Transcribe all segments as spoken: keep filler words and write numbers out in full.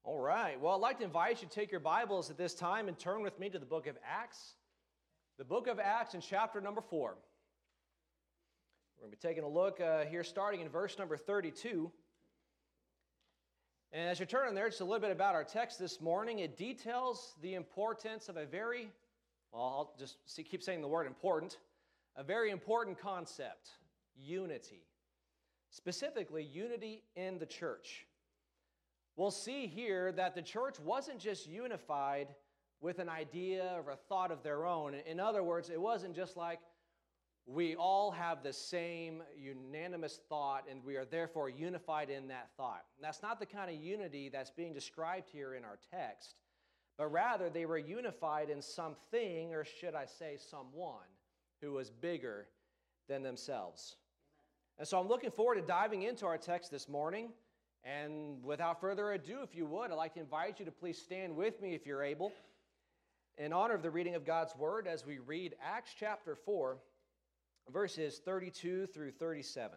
All right. Well, I'd like to invite you to take your Bibles at this time and turn with me to the book of Acts. The book of Acts in chapter number four. We're going to be taking a look uh, here starting in verse number thirty-two. And as you're turning there, just a little bit about our text this morning. It details the importance of a very, well, I'll just see, keep saying the word important, a very important concept, unity. Specifically, unity in the church. We'll see here that the church wasn't just unified with an idea or a thought of their own. In other words, it wasn't just like we all have the same unanimous thought and we are therefore unified in that thought. And that's not the kind of unity that's being described here in our text, but rather they were unified in something, or should I say someone, who was bigger than themselves. Amen. And so I'm looking forward to diving into our text this morning. And without further ado, if you would, I'd like to invite you to please stand with me if you're able in honor of the reading of God's Word as we read Acts chapter four, verses thirty-two through thirty-seven.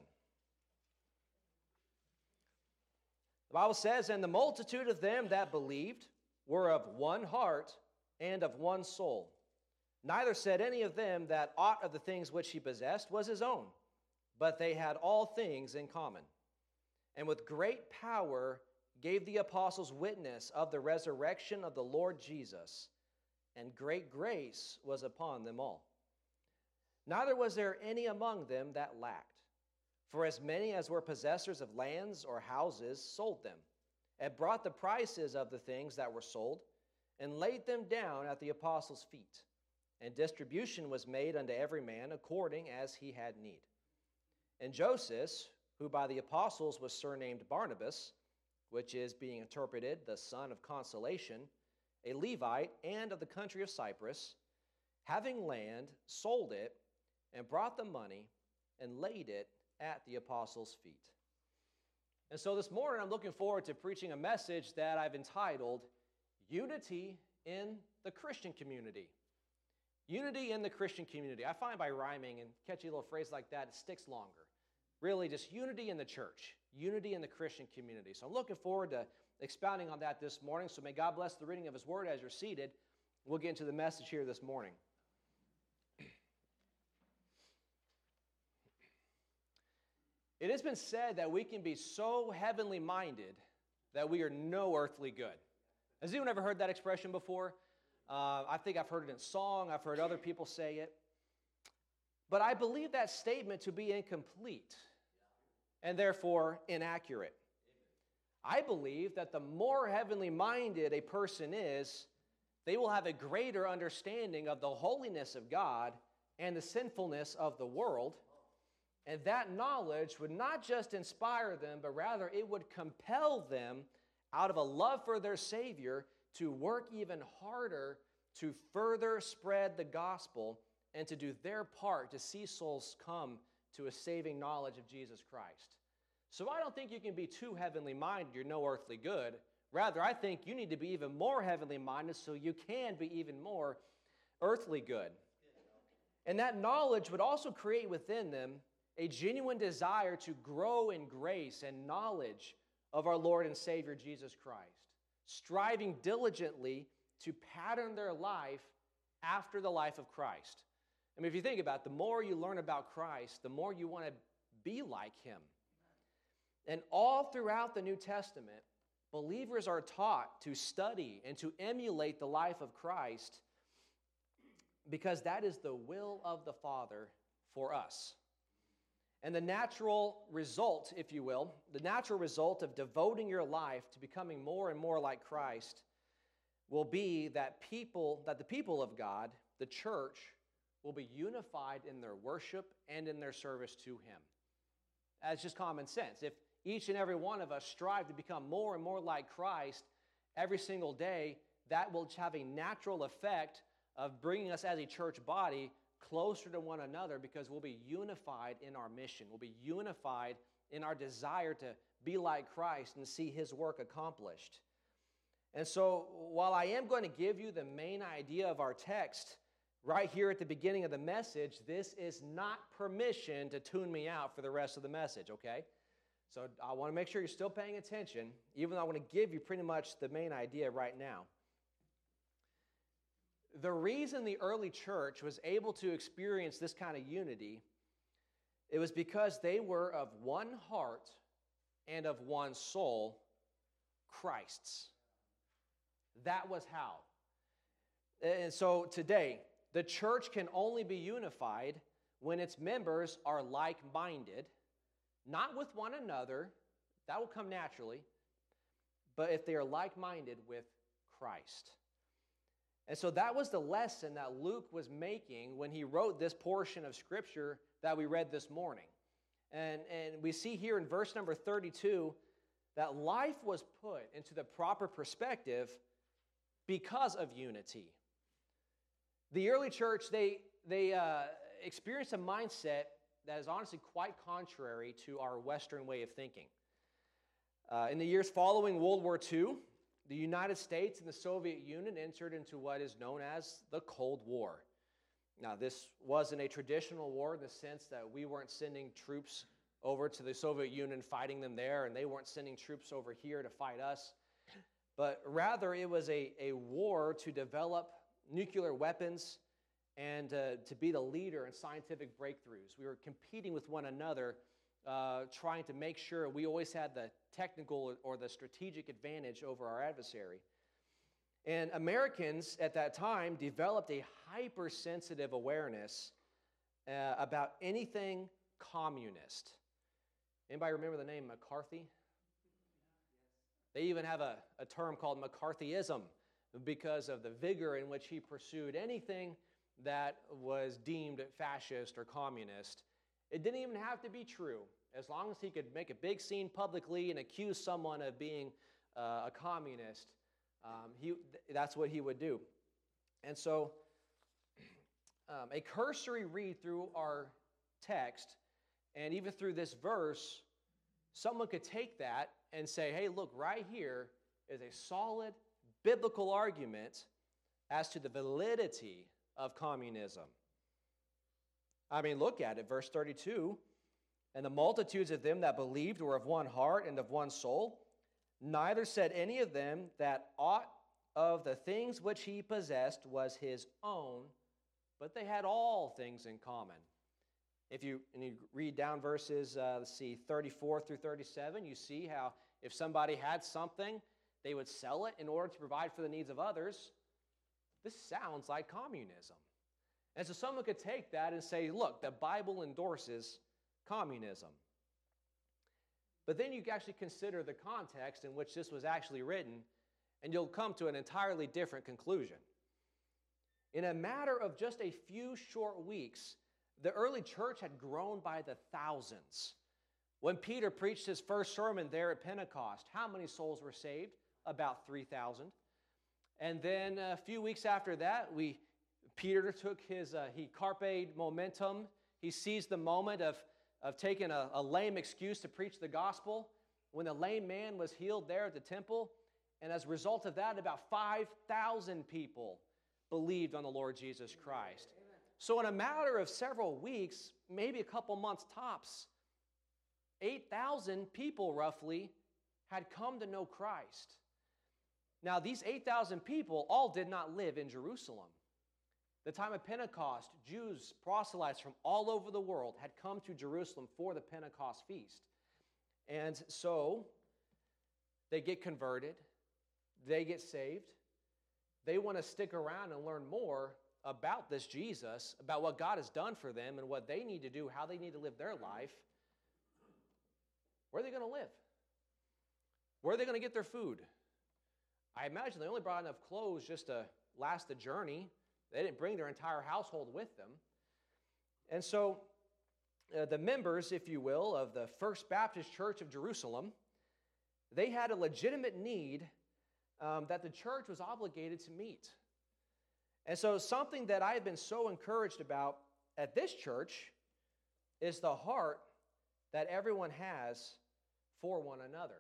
The Bible says, "And the multitude of them that believed were of one heart and of one soul. Neither said any of them that aught of the things which he possessed was his own, but they had all things in common. And with great power gave the apostles witness of the resurrection of the Lord Jesus, and great grace was upon them all. Neither was there any among them that lacked. For as many as were possessors of lands or houses sold them, and brought the prices of the things that were sold, and laid them down at the apostles' feet. And distribution was made unto every man according as he had need. And Joseph, who by the apostles was surnamed Barnabas, which is being interpreted the son of consolation, a Levite and of the country of Cyprus, having land, sold it, and brought the money, and laid it at the apostles' feet." And so this morning I'm looking forward to preaching a message that I've entitled, Unity in the Christian Community. Unity in the Christian community. I find by rhyming and catchy little phrase like that, it sticks longer. Really, just unity in the church, unity in the Christian community. So I'm looking forward to expounding on that this morning. So may God bless the reading of His Word as you're seated. We'll get into the message here this morning. It has been said that we can be so heavenly minded that we are no earthly good. Has anyone ever heard that expression before? Uh, I think I've heard it in song. I've heard other people say it. But I believe that statement to be incomplete and therefore inaccurate. I believe that the more heavenly minded a person is, they will have a greater understanding of the holiness of God and the sinfulness of the world. And that knowledge would not just inspire them, but rather it would compel them out of a love for their Savior to work even harder to further spread the gospel and to do their part to see souls come to a saving knowledge of Jesus Christ. So I don't think you can be too heavenly minded, you're no earthly good. Rather, I think you need to be even more heavenly minded so you can be even more earthly good. And that knowledge would also create within them a genuine desire to grow in grace and knowledge of our Lord and Savior Jesus Christ, striving diligently to pattern their life after the life of Christ. I mean, if you think about it, the more you learn about Christ, the more you want to be like Him. And all throughout the New Testament, believers are taught to study and to emulate the life of Christ because that is the will of the Father for us. And the natural result, if you will, the natural result of devoting your life to becoming more and more like Christ will be that people, that the people of God, the church, will be unified in their worship and in their service to Him. That's just common sense. If each and every one of us strive to become more and more like Christ every single day, that will have a natural effect of bringing us as a church body closer to one another because we'll be unified in our mission. We'll be unified in our desire to be like Christ and see His work accomplished. And so while I am going to give you the main idea of our text right here at the beginning of the message, this is not permission to tune me out for the rest of the message, okay? So I want to make sure you're still paying attention, even though I want to give you pretty much the main idea right now. The reason the early church was able to experience this kind of unity, it was because they were of one heart and of one soul, Christ's. That was how. And so today, the church can only be unified when its members are like-minded, not with one another, that will come naturally, but if they are like-minded with Christ. And so that was the lesson that Luke was making when he wrote this portion of Scripture that we read this morning. And, and we see here in verse number thirty-two that life was put into the proper perspective because of unity. The early church, they, they uh, experienced a mindset that is honestly quite contrary to our Western way of thinking. Uh, in the years following World War Two, the United States and the Soviet Union entered into what is known as the Cold War. Now, this wasn't a traditional war in the sense that we weren't sending troops over to the Soviet Union fighting them there, and they weren't sending troops over here to fight us. But rather, it was a, a war to develop nuclear weapons and uh, to be the leader in scientific breakthroughs. We were competing with one another, uh, trying to make sure we always had the technical or the strategic advantage over our adversary. And Americans at that time developed a hypersensitive awareness uh, about anything communist. Anybody remember the name McCarthy? They even have a, a term called McCarthyism because of the vigor in which he pursued anything that was deemed fascist or communist. It didn't even have to be true. As long as he could make a big scene publicly and accuse someone of being uh, a communist, um, he, that's what he would do. And so um, a cursory read through our text and even through this verse, someone could take that and say, hey, look, right here is a solid biblical argument as to the validity of communism. I mean, look at it, verse thirty-two. And the multitudes of them that believed were of one heart and of one soul. Neither said any of them that aught of the things which he possessed was his own, but they had all things in common. If you, and you read down verses, uh, let's see, thirty-four through thirty-seven, you see how if somebody had something, they would sell it in order to provide for the needs of others. This sounds like communism. And so someone could take that and say, look, the Bible endorses communism. But then you actually consider the context in which this was actually written, and you'll come to an entirely different conclusion. In a matter of just a few short weeks, the early church had grown by the thousands. When Peter preached his first sermon there at Pentecost, how many souls were saved? About three thousand. And then a few weeks after that, we Peter took his, uh, he carpe momentum. He seized the moment of, of taking a, a lame excuse to preach the gospel when the lame man was healed there at the temple. And as a result of that, about five thousand people believed on the Lord Jesus Christ. So in a matter of several weeks, maybe a couple months tops, eight thousand people roughly had come to know Christ. Now, these eight thousand people all did not live in Jerusalem. The time of Pentecost, Jews, proselytes from all over the world had come to Jerusalem for the Pentecost feast. And so they get converted, they get saved, they want to stick around and learn more about this Jesus, about what God has done for them and what they need to do, how they need to live their life. Where are they going to live? Where are they going to get their food? I imagine they only brought enough clothes just to last the journey. They didn't bring their entire household with them. And so uh, the members, if you will, of the First Baptist Church of Jerusalem, they had a legitimate need um, that the church was obligated to meet. And so something that I've been so encouraged about at this church is the heart that everyone has for one another.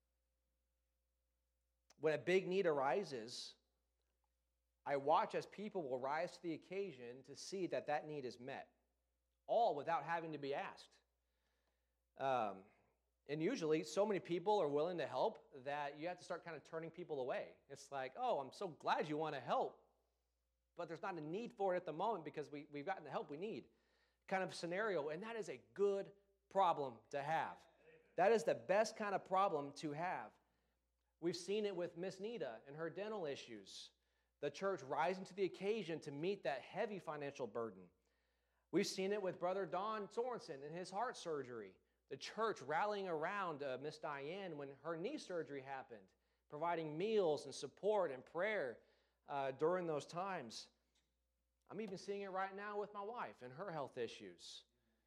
When a big need arises, I watch as people will rise to the occasion to see that that need is met, all without having to be asked. Um, And usually, so many people are willing to help that you have to start kind of turning people away. It's like, oh, I'm so glad you want to help, but there's not a need for it at the moment because we, we've gotten the help we need kind of scenario. And that is a good problem to have. That is the best kind of problem to have. We've seen it with Miss Nita and her dental issues. The church rising to the occasion to meet that heavy financial burden. We've seen it with Brother Don Sorensen and his heart surgery. The church rallying around uh, Miss Diane when her knee surgery happened, providing meals and support and prayer uh, during those times. I'm even seeing it right now with my wife and her health issues.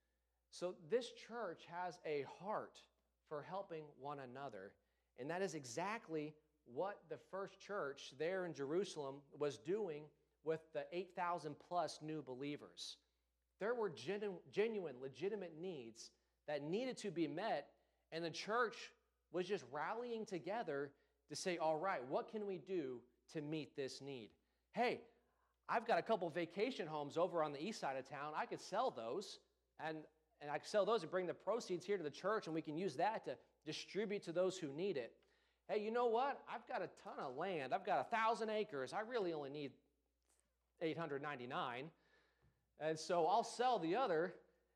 So this church has a heart for helping one another, and that is exactly what the first church there in Jerusalem was doing with the eight thousand plus new believers. There were genu- genuine, legitimate needs that needed to be met, and the church was just rallying together to say, all right, what can we do to meet this need? Hey, I've got a couple vacation homes over on the east side of town. I could sell those, and, and I could sell those and bring the proceeds here to the church, and we can use that to distribute to those who need it. Hey, you know what? I've got a ton of land. I've got a thousand acres. I really only need eight hundred ninety-nine. And so I'll sell the other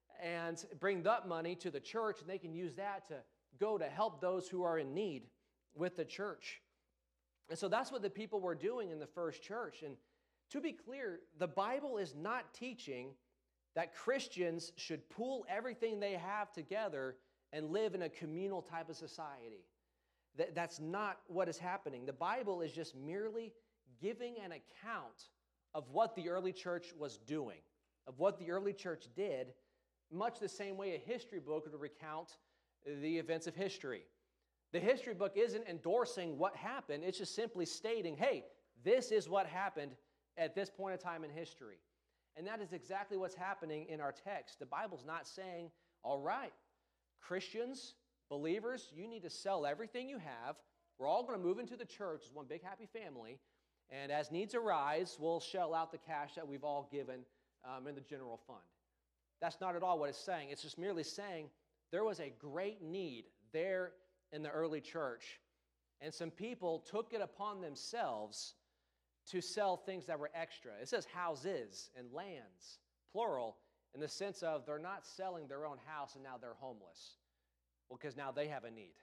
and bring that money to the church, and they can use that to go to help those who are in need with the church. And so that's what the people were doing in the first church. And to be clear, the Bible is not teaching that Christians should pool everything they have together and live in a communal type of society. That, that's not what is happening. The Bible is just merely giving an account of what the early church was doing, of what the early church did, much the same way a history book would recount the events of history. The history book isn't endorsing what happened. It's just simply stating, hey, this is what happened at this point in time in history. And that is exactly what's happening in our text. The Bible's not saying, all right, Christians, believers, you need to sell everything you have. We're all going to move into the church as one big happy family. And as needs arise, we'll shell out the cash that we've all given um, in the general fund. That's not at all what it's saying. It's just merely saying there was a great need there in the early church, and some people took it upon themselves to sell things that were extra. It says houses and lands, plural, in the sense of they're not selling their own house and now they're homeless. Well, because now they have a need.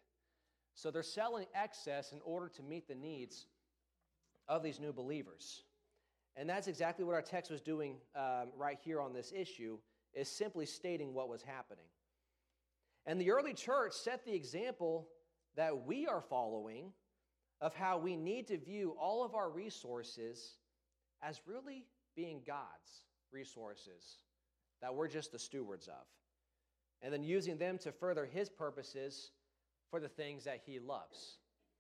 So they're selling excess in order to meet the needs of these new believers. And that's exactly what our text was doing um, right here on this issue, is simply stating what was happening. And the early church set the example that we are following of how we need to view all of our resources as really being God's resources that we're just the stewards of, and then using them to further His purposes for the things that He loves.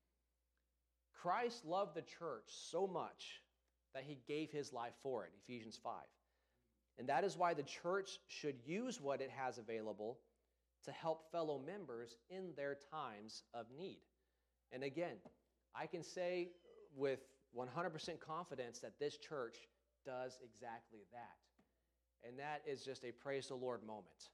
Christ loved the church so much that He gave His life for it, Ephesians five. And that is why the church should use what it has available to help fellow members in their times of need. And again, I can say with one hundred percent confidence that this church does exactly that. And that is just a praise the Lord moment.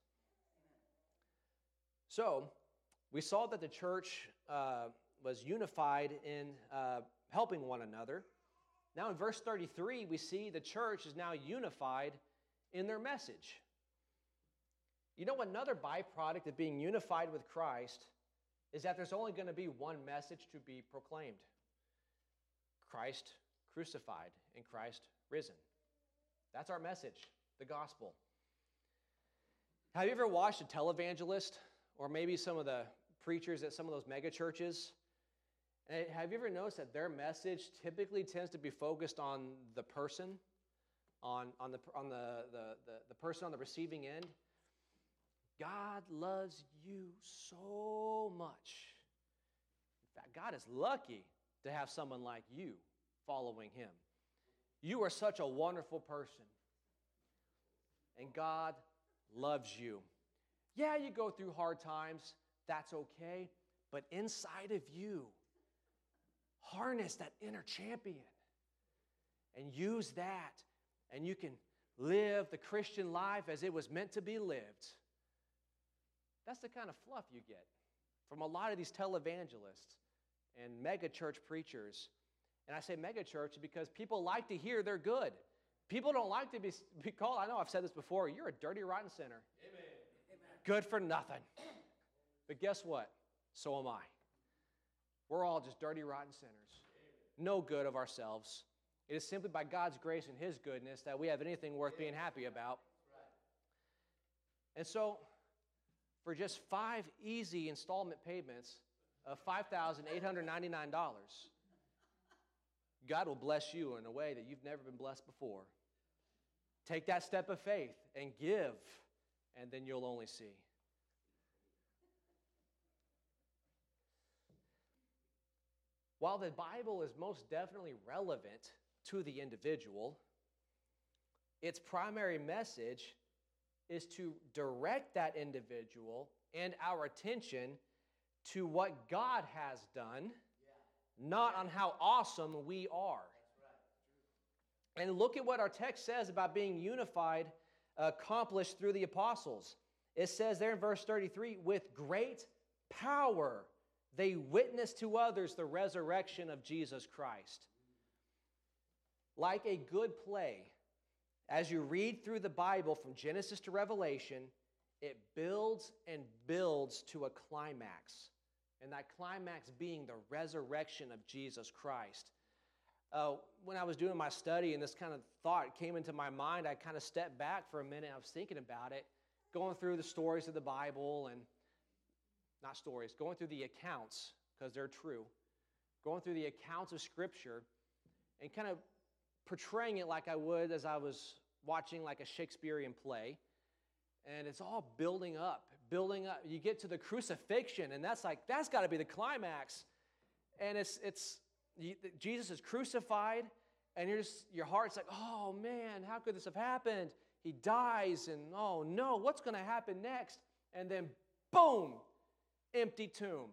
So, we saw that the church uh, was unified in uh, helping one another. Now in verse thirty-three, we see the church is now unified in their message. You know, another byproduct of being unified with Christ is that there's only going to be one message to be proclaimed. Christ crucified and Christ risen. That's our message, the gospel. Have you ever watched a televangelist, or maybe some of the preachers at some of those mega churches? And have you ever noticed that their message typically tends to be focused on the person, on, on, the, on the, the, the, the person on the receiving end? God loves you so much. In fact, God is lucky to have someone like you following Him. You are such a wonderful person. And God loves you. Yeah, you go through hard times. That's okay. But inside of you, harness that inner champion and use that. And you can live the Christian life as it was meant to be lived. That's the kind of fluff you get from a lot of these televangelists and mega church preachers. And I say mega church because people like to hear they're good. People don't like to be, be called, I know I've said this before, you're a dirty, rotten sinner. Amen. Good for nothing. But guess what? So am I. We're all just dirty, rotten sinners. No good of ourselves. It is simply by God's grace and His goodness that we have anything worth being happy about. And so, for just five easy installment payments of five thousand eight hundred ninety-nine dollars, God will bless you in a way that you've never been blessed before. Take that step of faith and give, and then you'll only see. While the Bible is most definitely relevant to the individual, its primary message is to direct that individual and our attention to what God has done, not on how awesome we are. And look at what our text says about being unified, accomplished through the apostles. It says there in verse thirty-three, with great power they witnessed to others the resurrection of Jesus Christ. Like a good play, as you read through the Bible from Genesis to Revelation, it builds and builds to a climax. And that climax being the resurrection of Jesus Christ. Uh, when I was doing my study and this kind of thought came into my mind, I kind of stepped back for a minute. I was thinking about it, going through the stories of the Bible and not stories, going through the accounts, because they're true, going through the accounts of Scripture and kind of portraying it like I would as I was watching like a Shakespearean play. And it's all building up, building up. You get to the crucifixion, and that's like, that's got to be the climax. And it's, it's you, Jesus is crucified, and you're just, your heart's like, oh man, how could this have happened? He dies, and oh no, what's going to happen next? And then boom, empty tomb.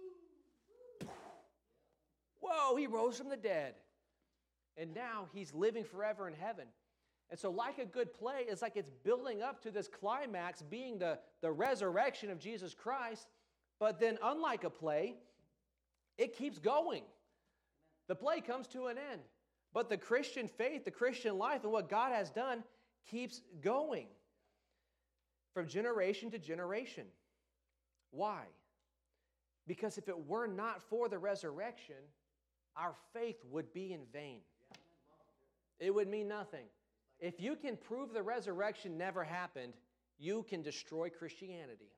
Whoa, he rose from the dead. And now he's living forever in heaven. And so like a good play, it's like it's building up to this climax being the, the resurrection of Jesus Christ. But then unlike a play, it keeps going. The play comes to an end. But the Christian faith, the Christian life, and what God has done keeps going from generation to generation. Why? Because if it were not for the resurrection, our faith would be in vain. It would mean nothing. If you can prove the resurrection never happened, you can destroy Christianity.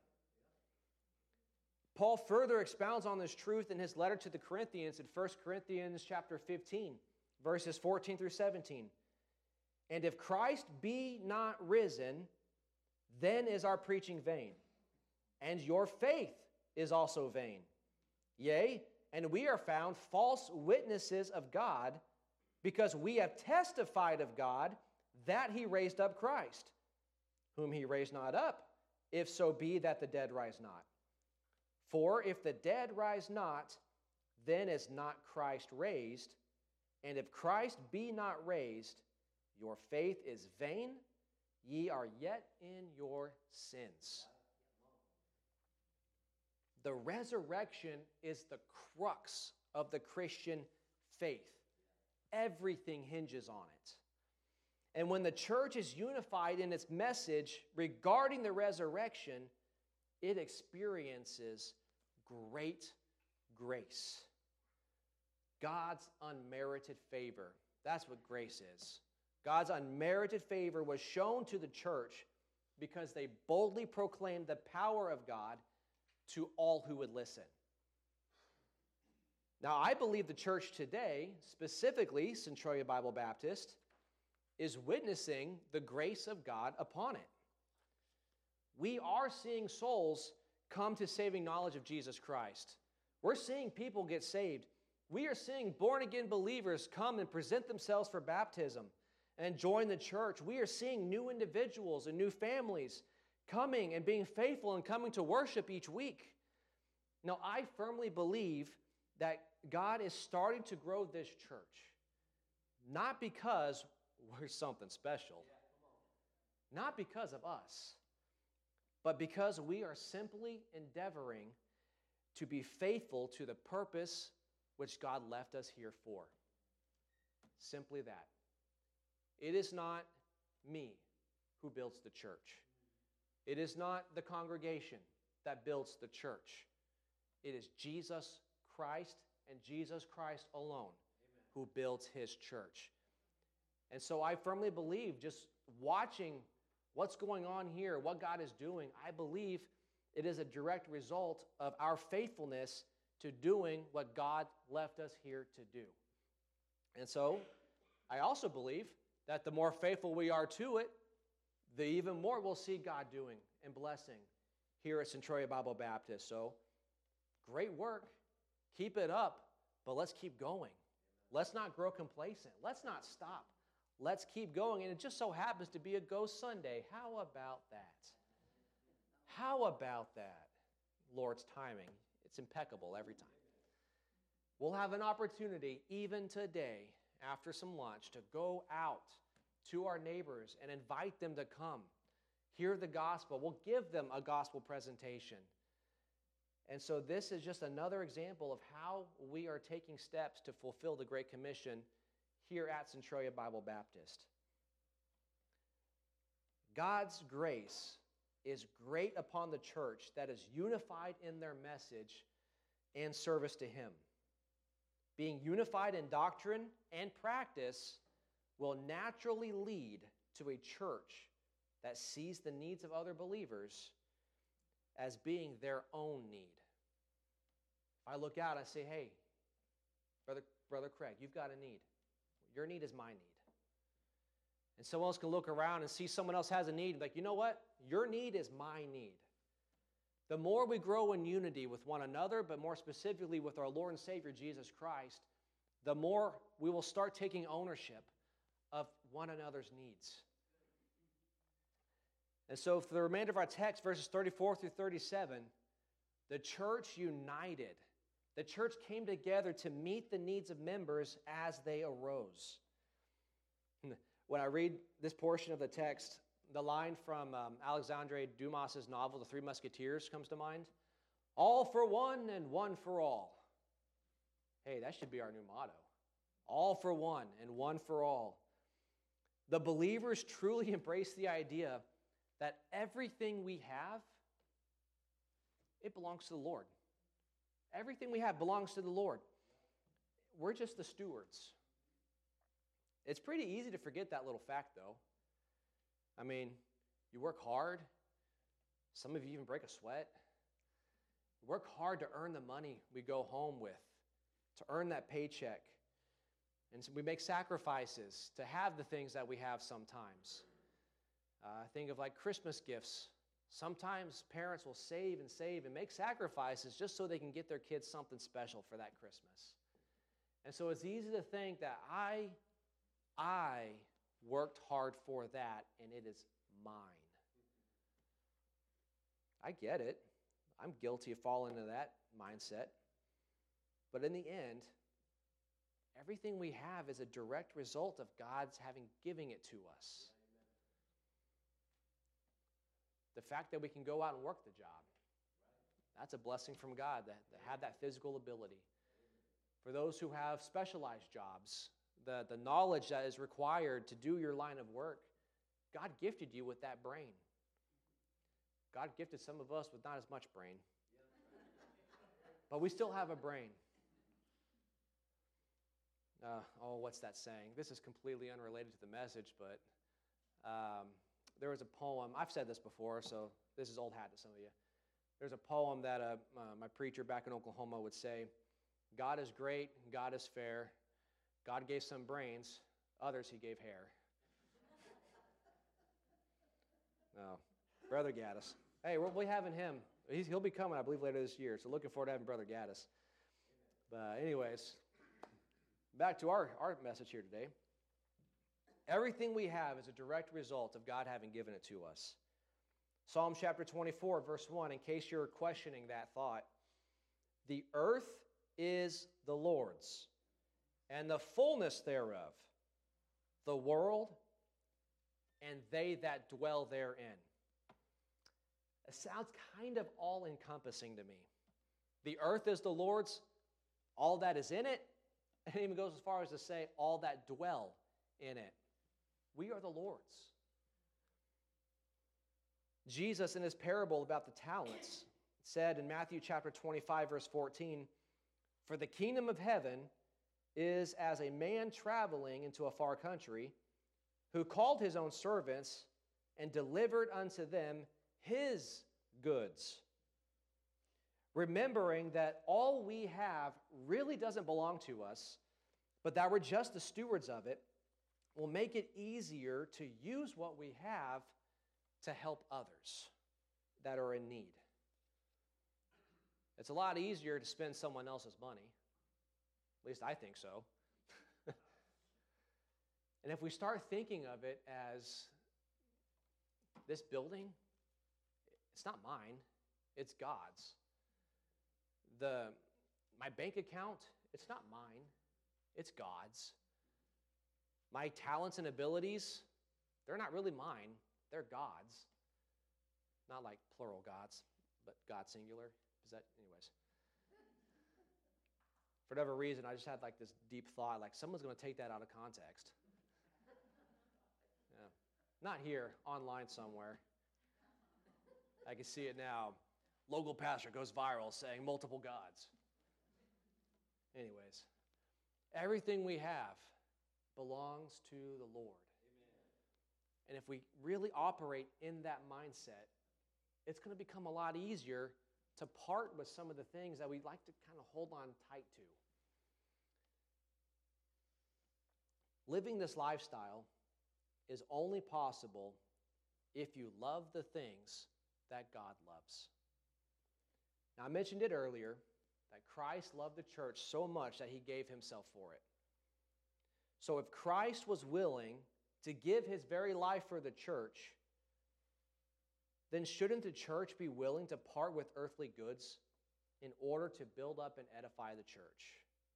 Paul further expounds on this truth in his letter to the Corinthians in First Corinthians chapter fifteen, verses fourteen through seventeen. And if Christ be not risen, then is our preaching vain, and your faith is also vain. Yea, and we are found false witnesses of God, because we have testified of God that he raised up Christ, whom he raised not up, if so be that the dead rise not. For if the dead rise not, then is not Christ raised. And if Christ be not raised, your faith is vain, ye are yet in your sins. The resurrection is the crux of the Christian faith. Everything hinges on it. And when the church is unified in its message regarding the resurrection, it experiences great grace. God's unmerited favor. That's what grace is. God's unmerited favor was shown to the church because they boldly proclaimed the power of God to all who would listen. Now, I believe the church today, specifically Centralia Bible Baptist, is witnessing the grace of God upon it. We are seeing souls come to saving knowledge of Jesus Christ. We're seeing people get saved. We are seeing born-again believers come and present themselves for baptism and join the church. We are seeing new individuals and new families coming and being faithful and coming to worship each week. Now, I firmly believe that God is starting to grow this church, not because we're something special, not because of us, but because we are simply endeavoring to be faithful to the purpose which God left us here for. Simply that. It is not me who builds the church. It is not the congregation that builds the church. It is Jesus Christ and Jesus Christ alone Amen. Who builds his church. And so I firmly believe, just watching what's going on here, what God is doing, I believe it is a direct result of our faithfulness to doing what God left us here to do. And so I also believe that the more faithful we are to it, the even more we'll see God doing and blessing here at Centralia Bible Baptist. So, great work. Keep it up, but let's keep going. Let's not grow complacent. Let's not stop. Let's keep going. And it just so happens to be a Ghost Sunday. How about that? How about that? Lord's timing. It's impeccable every time. We'll have an opportunity even today after some lunch to go out to our neighbors and invite them to come hear the gospel. We'll give them a gospel presentation. And so this is just another example of how we are taking steps to fulfill the Great Commission here at Centralia Bible Baptist. God's grace is great upon the church that is unified in their message and service to Him. Being unified in doctrine and practice will naturally lead to a church that sees the needs of other believers as being their own need. If I look out and say, hey, Brother, Brother Craig, you've got a need. Your need is my need. And someone else can look around and see someone else has a need and be like, you know what? Your need is my need. The more we grow in unity with one another, but more specifically with our Lord and Savior Jesus Christ, the more we will start taking ownership of one another's needs. And so for the remainder of our text, verses thirty-four through thirty-seven, the church united. The church came together to meet the needs of members as they arose. When I read this portion of the text, the line from um, Alexandre Dumas' novel, The Three Musketeers, comes to mind. All for one and one for all. Hey, that should be our new motto. All for one and one for all. The believers truly embrace the idea that everything we have, it belongs to the Lord. Everything we have belongs to the Lord. We're just the stewards. It's pretty easy to forget that little fact, though. I mean, you work hard. Some of you even break a sweat. You work hard to earn the money we go home with, to earn that paycheck. And so we make sacrifices to have the things that we have sometimes. Uh, think of like Christmas gifts. Sometimes parents will save and save and make sacrifices just so they can get their kids something special for that Christmas. And so it's easy to think that I, I worked hard for that and it is mine. I get it. I'm guilty of falling into that mindset. But in the end, everything we have is a direct result of God's having giving it to us. The fact that we can go out and work the job, that's a blessing from God, that, that have that physical ability. For those who have specialized jobs, the, the knowledge that is required to do your line of work, God gifted you with that brain. God gifted some of us with not as much brain. But we still have a brain. Uh, oh, what's that saying? This is completely unrelated to the message, but um, there was a poem. I've said this before, so this is old hat to some of you. There's a poem that uh, uh, my preacher back in Oklahoma would say, God is great, God is fair. God gave some brains, others he gave hair. No, Brother Gaddis. Hey, we'll be having him. He's, he'll be coming, I believe, later this year, so looking forward to having Brother Gaddis. But anyways, back to our, our message here today. Everything we have is a direct result of God having given it to us. Psalm chapter twenty-four, verse one, in case you're questioning that thought. The earth is the Lord's, and the fullness thereof, the world, and they that dwell therein. It sounds kind of all-encompassing to me. The earth is the Lord's, all that is in it, and it even goes as far as to say all that dwell in it. We are the Lord's. Jesus, in his parable about the talents, said in Matthew chapter twenty-five, verse fourteen, "For the kingdom of heaven is as a man traveling into a far country, who called his own servants and delivered unto them his goods, remembering that all we have really doesn't belong to us, but that we're just the stewards of it, will make it easier to use what we have to help others that are in need." It's a lot easier to spend someone else's money. At least I think so. And if we start thinking of it as this building, it's not mine, it's God's. The, my bank account, it's not mine, it's God's. My talents and abilities, they're not really mine, they're God's. Not like plural gods, but God singular. Is that, anyways. For whatever reason, I just had like this deep thought, like someone's going to take that out of context. Yeah. Not here, online somewhere. I can see it now. Local pastor goes viral saying multiple gods. Anyways, everything we have belongs to the Lord. Amen. And if we really operate in that mindset, it's going to become a lot easier to part with some of the things that we like to kind of hold on tight to. Living this lifestyle is only possible if you love the things that God loves. Now, I mentioned it earlier that Christ loved the church so much that he gave himself for it. So if Christ was willing to give his very life for the church, then shouldn't the church be willing to part with earthly goods in order to build up and edify the church?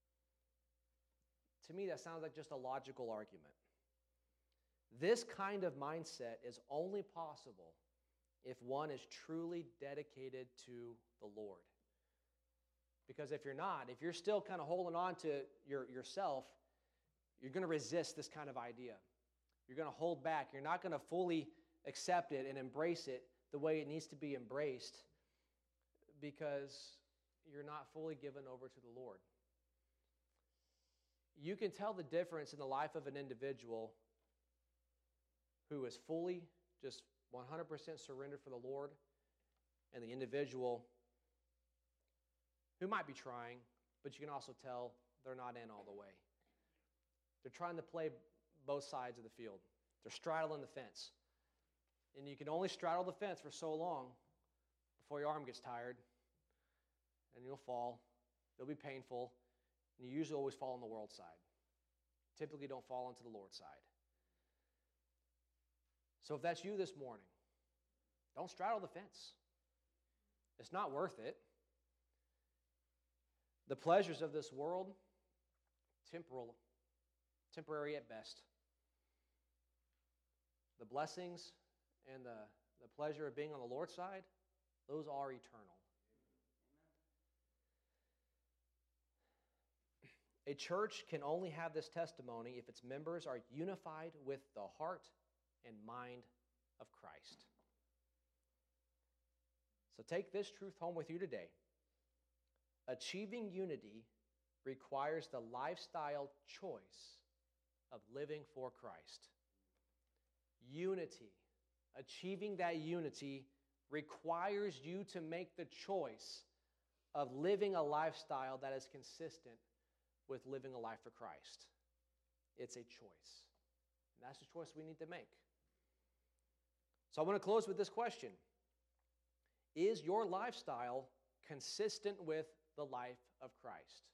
To me, that sounds like just a logical argument. This kind of mindset is only possible if one is truly dedicated to the Lord. Because if you're not, if you're still kind of holding on to your, yourself, you're going to resist this kind of idea. You're going to hold back. You're not going to fully accept it and embrace it the way it needs to be embraced because you're not fully given over to the Lord. You can tell the difference in the life of an individual who is fully, just one hundred percent surrendered for the Lord, and the individual who might be trying, but you can also tell they're not in all the way. They're trying to play both sides of the field. They're straddling the fence. And you can only straddle the fence for so long before your arm gets tired, and you'll fall. It'll be painful, and you usually always fall on the world's side. Typically don't fall onto the Lord's side. So if that's you this morning, don't straddle the fence. It's not worth it. The pleasures of this world, temporal, temporary at best. The blessings and the, the pleasure of being on the Lord's side, those are eternal. A church can only have this testimony if its members are unified with the heart and mind of Christ. So take this truth home with you today. Achieving unity requires the lifestyle choice of living for Christ. Unity, achieving that unity requires you to make the choice of living a lifestyle that is consistent with living a life for Christ. It's a choice. And that's the choice we need to make. So I want to close with this question. Is your lifestyle consistent with the life of Christ?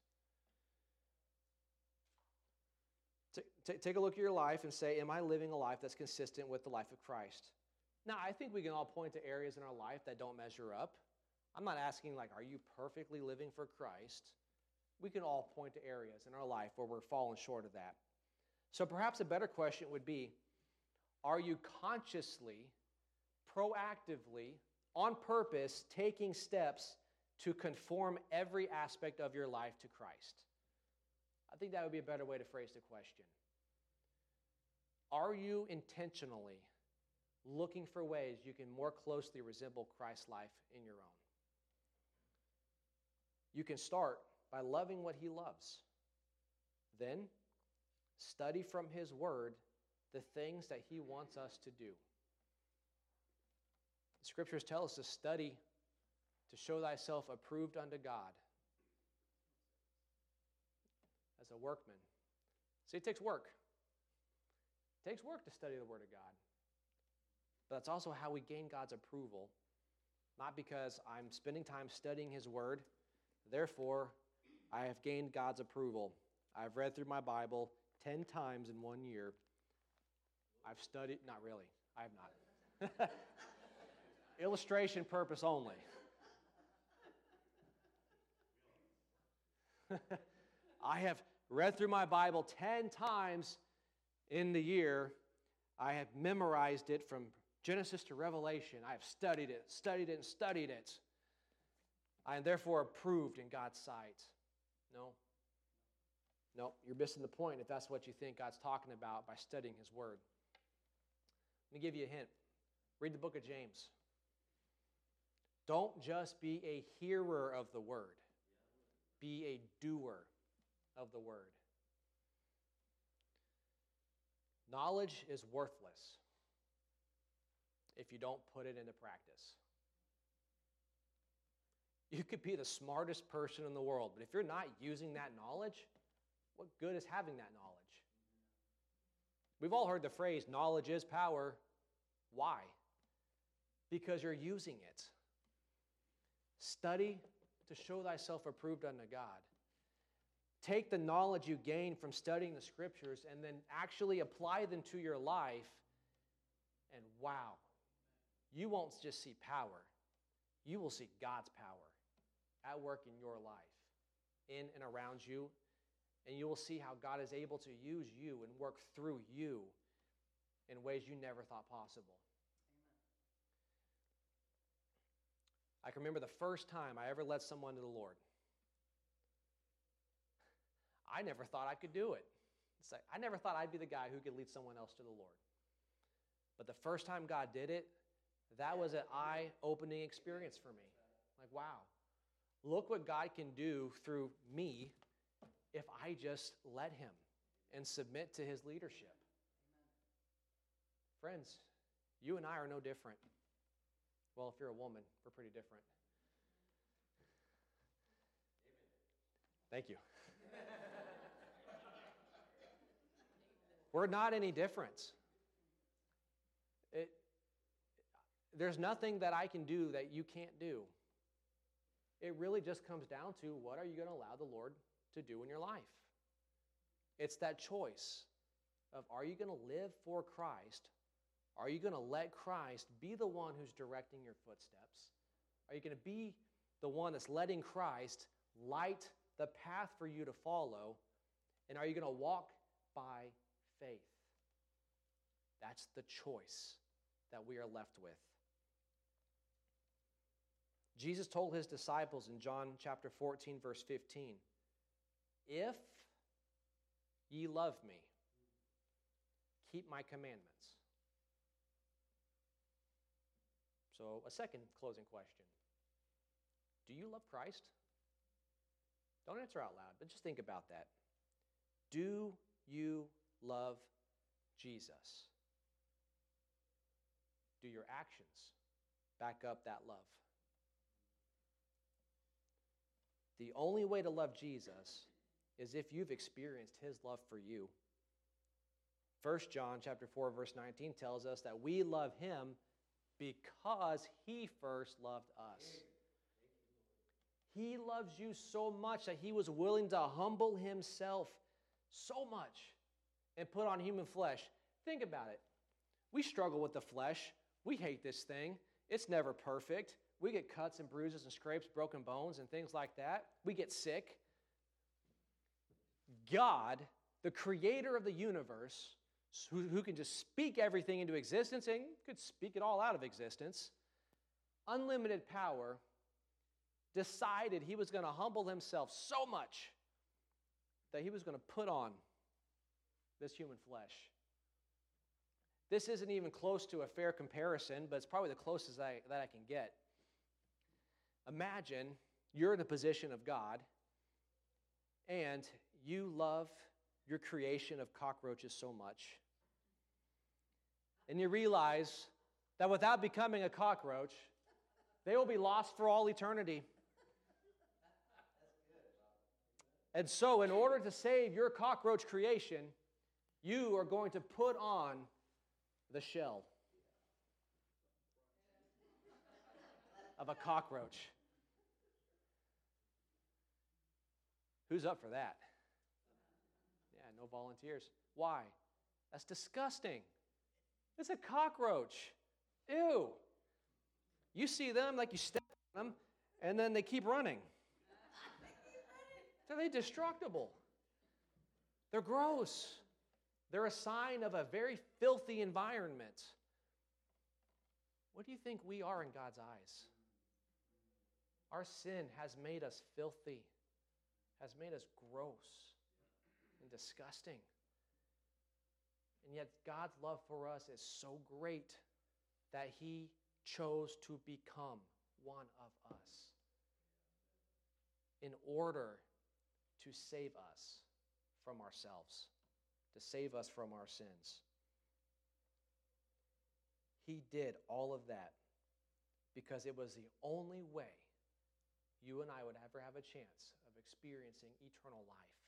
T- t- take a look at your life and say, am I living a life that's consistent with the life of Christ? Now, I think we can all point to areas in our life that don't measure up. I'm not asking, like, are you perfectly living for Christ? We can all point to areas in our life where we're falling short of that. So perhaps a better question would be, are you consciously, proactively, on purpose, taking steps to conform every aspect of your life to Christ? I think that would be a better way to phrase the question. Are you intentionally looking for ways you can more closely resemble Christ's life in your own? You can start by loving what he loves. Then, study from his word the things that he wants us to do. The scriptures tell us to study to show thyself approved unto God as a workman. See, it takes work. It takes work to study the word of God. But that's also how we gain God's approval. Not because I'm spending time studying his word, therefore I have gained God's approval. I've read through my Bible ten times in one year. I've studied, not really, I have not. Illustration purpose only. I have read through my Bible ten times in the year. I have memorized it from Genesis to Revelation. I have studied it, studied it, and studied it. I am therefore approved in God's sight. No. No, you're missing the point if that's what you think God's talking about by studying his word. Let me give you a hint. Read the book of James. Don't just be a hearer of the word. Be a doer of the word. Knowledge is worthless if you don't put it into practice. You could be the smartest person in the world, but if you're not using that knowledge, what good is having that knowledge? We've all heard the phrase, knowledge is power. Why? Because you're using it. Study to show thyself approved unto God. Take the knowledge you gain from studying the scriptures and then actually apply them to your life, and wow, you won't just see power. You will see God's power at work in your life, in and around you, and you will see how God is able to use you and work through you in ways you never thought possible. I can remember the first time I ever led someone to the Lord. I never thought I could do it. It's like, I never thought I'd be the guy who could lead someone else to the Lord. But the first time God did it, that was an eye-opening experience for me. Like, wow, look what God can do through me if I just let him and submit to his leadership. Friends, you and I are no different. Well, if you're a woman, we're pretty different. Thank you. We're not any different. It, there's nothing that I can do that you can't do. It really just comes down to what are you going to allow the Lord to do in your life? It's that choice of are you going to live for Christ? Are you going to let Christ be the one who's directing your footsteps? Are you going to be the one that's letting Christ light the path for you to follow? And are you going to walk by faith? That's the choice that we are left with. Jesus told his disciples in John chapter fourteen, verse fifteen, if ye love me, keep my commandments. So a second closing question. Do you love Christ? Don't answer out loud, but just think about that. Do you love Jesus? Do your actions back up that love? The only way to love Jesus is if you've experienced his love for you. First John chapter four, verse nineteen tells us that we love him because he first loved us. He loves you so much that he was willing to humble himself so much and put on human flesh. Think about it. We struggle with the flesh. We hate this thing. It's never perfect. We get cuts and bruises and scrapes, broken bones and things like that. We get sick. God, the creator of the universe, who, who can just speak everything into existence and could speak it all out of existence, unlimited power, decided he was going to humble himself so much that he was going to put on this human flesh. This isn't even close to a fair comparison, but it's probably the closest I, that I can get. Imagine you're in the position of God, and you love your creation of cockroaches so much, and you realize that without becoming a cockroach, they will be lost for all eternity. And so, in order to save your cockroach creation, you are going to put on the shell of a cockroach. Who's up for that? Yeah, no volunteers. Why? That's disgusting. It's a cockroach. Ew. You see them like you step on them, and then they keep running. They're indestructible. They're gross. They're a sign of a very filthy environment. What do you think we are in God's eyes? Our sin has made us filthy, has made us gross and disgusting. And yet God's love for us is so great that He chose to become one of us in order to save us from ourselves, to save us from our sins. He did all of that because it was the only way you and I would ever have a chance of experiencing eternal life.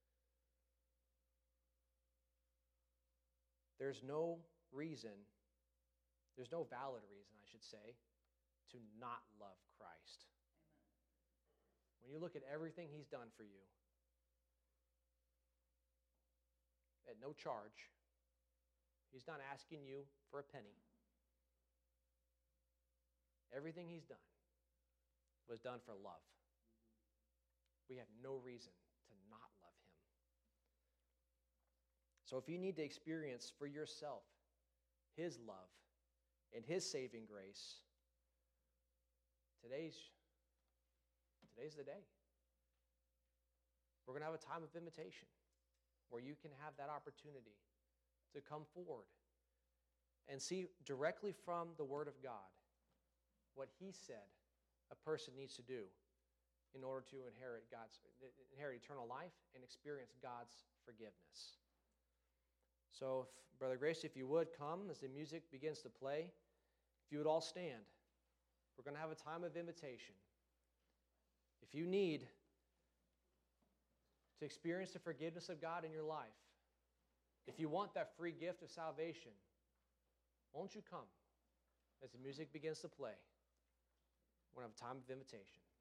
There's no reason, there's no valid reason, I should say, to not love Christ. Amen. When you look at everything He's done for you, at no charge, He's not asking you for a penny. Everything He's done was done for love. We have no reason to not love Him. So if you need to experience for yourself His love and His saving grace, today's, today's the day. We're going to have a time of invitation where you can have that opportunity to come forward and see directly from the Word of God what He said a person needs to do in order to inherit God's inherit eternal life and experience God's forgiveness. So, if, Brother Grace, if you would come as the music begins to play, if you would all stand, we're going to have a time of invitation. If you need to experience the forgiveness of God in your life, if you want that free gift of salvation, won't you come as the music begins to play? We're going to have a time of invitation.